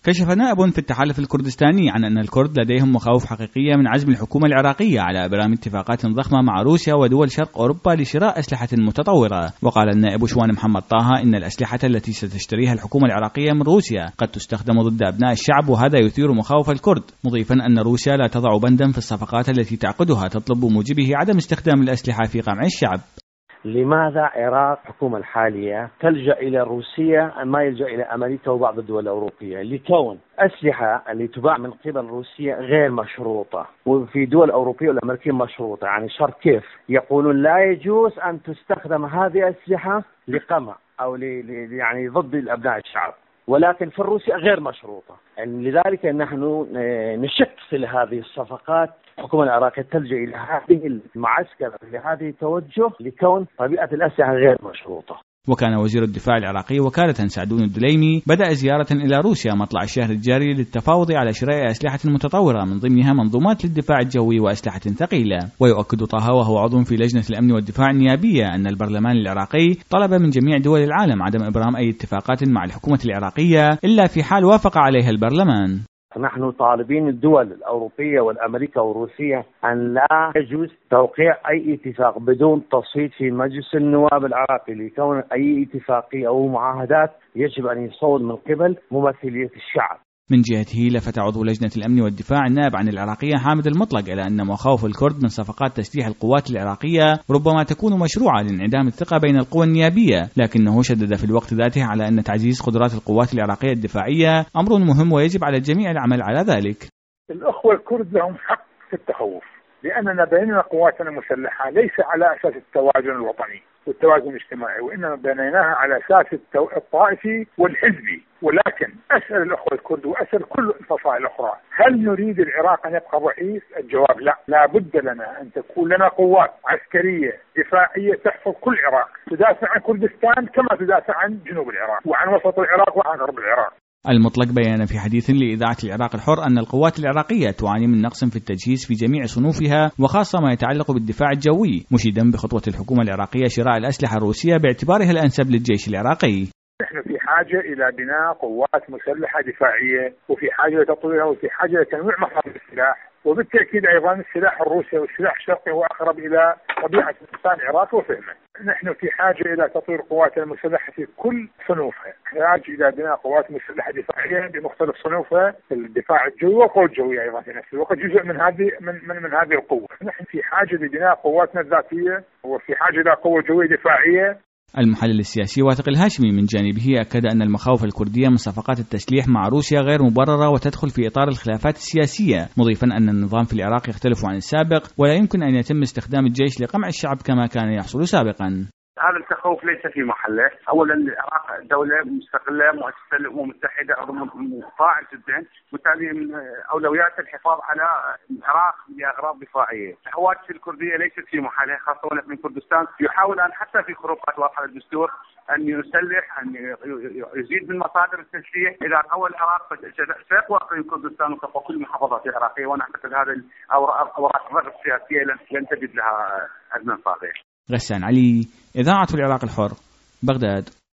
كشف نائب في التحالف الكردستاني عن أن الكرد لديهم مخاوف حقيقية من عزم الحكومة العراقية على إبرام اتفاقات ضخمة مع روسيا ودول شرق أوروبا لشراء أسلحة متطورة. وقال النائب شوان محمد طه إن الأسلحة التي ستشتريها الحكومة العراقية من روسيا قد تستخدم ضد أبناء الشعب، وهذا يثير مخاوف الكرد، مضيفا أن روسيا لا تضع بندا في الصفقات التي تعقدها تطلب بموجبه عدم استخدام الأسلحة في قمع الشعب. لماذا العراق الحكومة الحالية تلجأ إلى روسيا ما يلجأ إلى أمريكا وبعض الدول الأوروبية؟ لكون أسلحة اللي تباع من قبل روسيا غير مشروطة، وفي دول أوروبية والأمريكية مشروطة. يعني شرط كيف؟ يقولون لا يجوز أن تستخدم هذه الأسلحة لقمع أو يعني ضد الأبناء الشعب، ولكن في روسيا غير مشروطة. يعني لذلك نحن نشك في هذه الصفقات. الحكومة العراقية تلجأ إلى هذه المعسكر لهذه التوجه لكون طبيعة الأسلحة غير مشروطة. وكان وزير الدفاع العراقي وكالة سعدون الدليمي بدأ زيارة إلى روسيا مطلع الشهر الجاري للتفاوض على شراء أسلحة متطورة من ضمنها منظومات للدفاع الجوي وأسلحة ثقيلة. ويؤكد طه وهو عضو في لجنة الأمن والدفاع النيابية أن البرلمان العراقي طلب من جميع دول العالم عدم إبرام أي اتفاقات مع الحكومة العراقية إلا في حال وافق عليها البرلمان. نحن طالبين الدول الأوروبية والأمريكا والروسية أن لا يجوز توقيع أي اتفاق بدون تصويت في مجلس النواب العراقي، لكون أي اتفاقية أو معاهدات يجب أن يصوت من قبل ممثلية الشعب. من جهته لفت عضو لجنة الأمن والدفاع النائب عن العراقية حامد المطلق إلى أن مخاوف الكرد من صفقات تسليح القوات العراقية ربما تكون مشروعة لانعدام الثقة بين القوى النيابية، لكنه شدد في الوقت ذاته على أن تعزيز قدرات القوات العراقية الدفاعية أمر مهم ويجب على الجميع العمل على ذلك. الأخوة الكرد لهم حق في التخوف، لأننا بنينا قواتنا المسلحة ليس على أساس التوازن الوطني والتوازن الاجتماعي، وإنما بنيناها على أساس الطائفي والحزبي. ولكن أسأل الأخوة الكرد وأسأل كل الفصائل الأخرى، هل نريد العراق أن يبقى ضعيف؟ الجواب لا. لا بد لنا أن تكون لنا قوات عسكرية دفاعية تحفظ كل العراق، تدافع عن كردستان كما تدافع عن جنوب العراق وعن وسط العراق وعن غرب العراق. المطلق بيان في حديث لإذاعة العراق الحر أن القوات العراقية تعاني من نقص في التجهيز في جميع صنوفها، وخاصة ما يتعلق بالدفاع الجوي، مشيدا بخطوة الحكومة العراقية شراء الأسلحة الروسية باعتبارها الأنسب للجيش العراقي. نحن في حاجة إلى بناء قوات مسلحة دفاعية، وفي حاجة لتطويرها، وفي حاجة لتنويع مصادر السلاح، وبالتأكيد أيضا السلاح الروسي والسلاح الشرقي هو أقرب إلى طبيعة الإنسان العراقي وفهمه. نحن في حاجة إلى تطوير القوات المسلحة في كل صنوفها، نحتاج إلى بناء قوات مسلحة دفاعية بمختلف صنوفها، الدفاع الجوي والقوة الجوية أيضا في نفس الوقت جزء من هذه القوة. نحن في حاجة لبناء قواتنا الذاتية، وفي حاجة إلى قوة جوية دفاعية. المحلل السياسي واثق الهاشمي من جانبه أكد أن المخاوف الكردية من صفقات التسليح مع روسيا غير مبررة وتدخل في إطار الخلافات السياسية، مضيفا أن النظام في العراق يختلف عن السابق ولا يمكن أن يتم استخدام الجيش لقمع الشعب كما كان يحصل سابقا. هذا التخوف ليس في محله. اولا العراق دوله مستقله مؤسسه الامم المتحده مطاعه جدا، وبالتالي من اولويات الحفاظ على العراق لاغراض دفاعيه. الهواتف الكرديه ليست في محلها، خاصه من كردستان يحاول ان حتى في خروقات واضحه للدستور ان يسلح، ان يزيد من مصادر التسليح. اذا قوى العراق سيقوى كردستان وتقوى كل المحافظات العراقيه، وانا اعتقد هذه الاوراق الرغبه السياسيه لن تجد لها ازمه صالحه. غسان علي، إذاعة العراق الحر، بغداد.